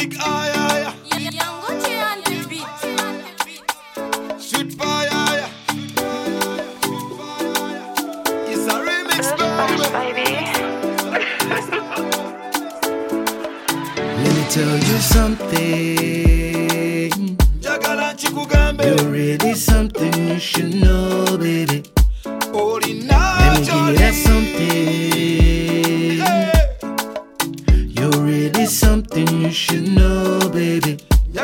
Big eye, sweet fire. It's a remix, baby. Let me tell you something. Jagala chikugambe. You're really something you should know, baby. Let me give you that something. You're really something you should know, baby.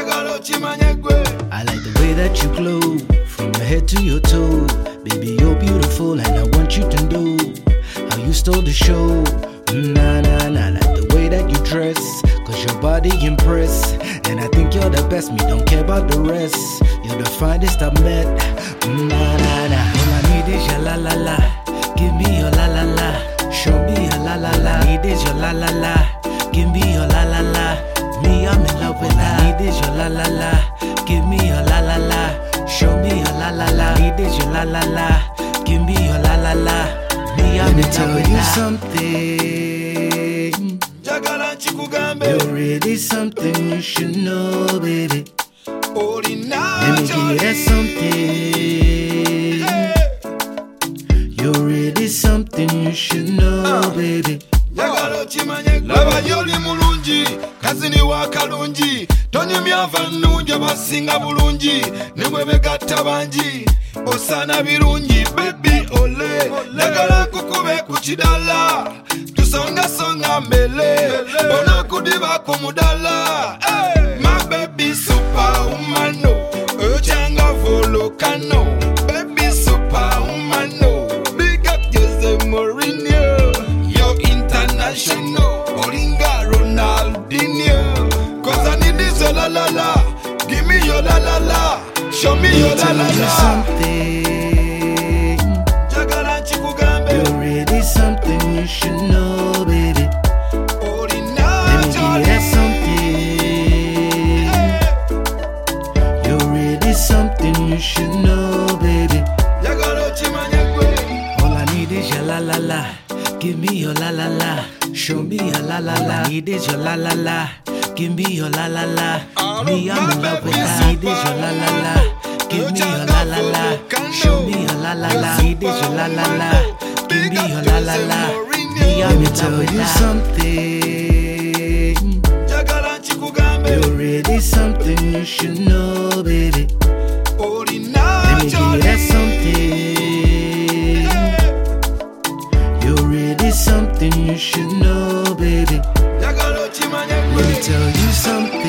I like the way that you glow, from your head to your toe. Baby, you're beautiful and I want you to know how you stole the show. Nah, nah, nah, like the way that you dress, cause your body impress. And I think you're the best, me don't care about the rest. You're the finest I've met. Nah, nah, nah. All I need is your la la la. Give me your la la la. Show me your la la la. Need is your la la la. Give me your la la la. Me, I'm in love with that. Need is your la la la. Give me your la la la. Show me your la la la. Need is your la la la. Give me your la la la. Me, I'm in love with that. Let me tell you something. You're really something you should know, baby. Let me give you that something. You're really something you should know, baby. Laba yoli mulungi, kazini wa kalungi. Tonyumya vanungi abasinga bulungi. Nemwe begatta bangi, osana birungi. Baby ole, njagala nkukube ku kidala. Tusonga songa mbele, bona kudiba ku mudala. My baby superwoman, ochanga volcano. Baby superwoman, big up Jose Mourinho. You're international, Olinga Ronaldinho. Cause I need this your la la la. Give me your la la la. Show me your la la la. Jagala chikugambe. You're really something you should know, baby. Let me give you that something. You're really something you should know, baby. All I need is your la la la. Give me your la la la. Show me your la la la. Need is your la la la. Give me your la la la. Me, I'm in love with that. Need is your la la la. Give me your la la la. Show me your la la la. Need is your la la la. Give me your la la la. Me, I'm in love with that. Something. You're really something you should know, baby. Let me give you that something. You're really something you should know, baby. Let me tell you something.